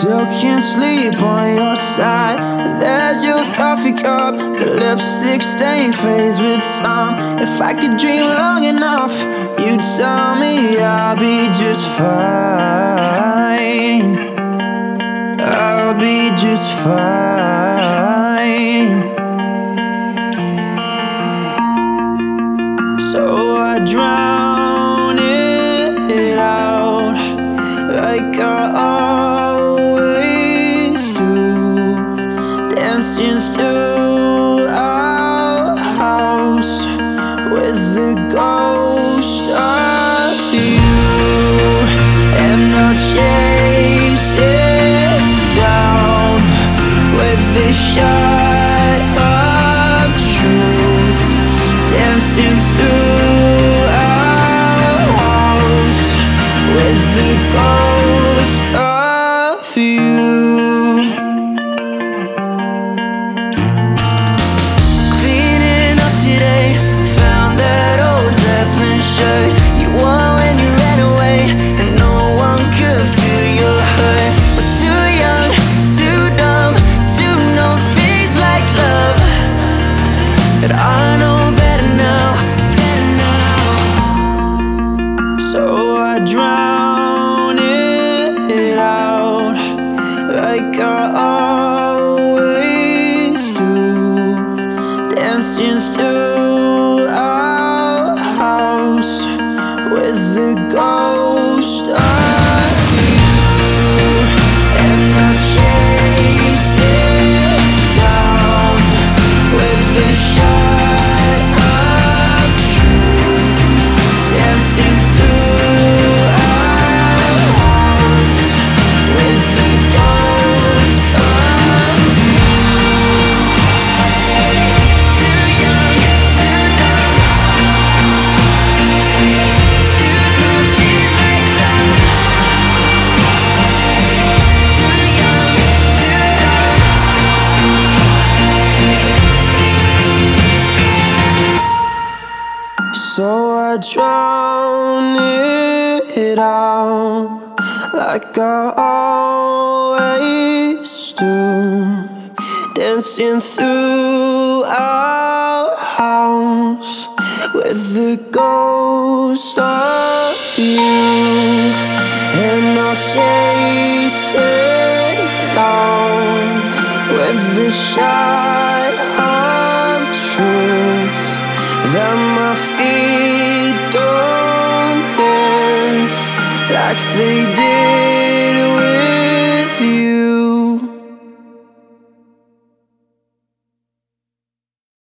Still can't sleep on your side. There's your coffee cup, the lipstick stain fades with time. If I could dream long enough, you'd tell me I'll be just fine. I'll be just fine. So I drown it out like I always do, dancing through our house with the ghost of you, and I'll chase it down with the shot of truth, dancing through our walls with the ghost of you. Cleaning up today, found that old Zeppelin shirt you wore when you ran away, and no one could feel your hurt. We're too young, too dumb to know things like love, but I know better now, better now. So I drown it out like I always do, dancing through our house with the ghost of you, and I'll chase it down with the shot of truth, dancing through our walls with the ghost of you. Too young, too dumb to know things like love. Too young, too dumb. So I drown it out like I always do, dancing through our house with the ghost of you, and I'll chase it down with the shot of truth, that my feet don't dance like they did